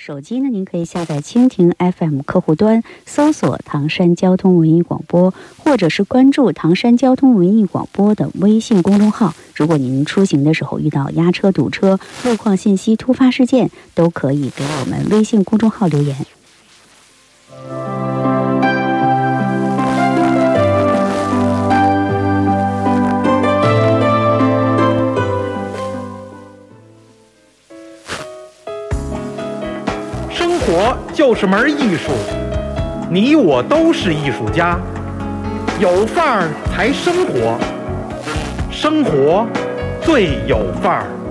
手机呢，您可以下载蜻蜓 FM 客户端，搜索唐山交通文艺广播，或者是关注唐山交通文艺广播的微信公众号。如果您出行的时候遇到压车、堵车、路况信息、突发事件，都可以给我们微信公众号留言。 生活就是门艺术，你我都是艺术家，有范儿才生活，生活最有范儿。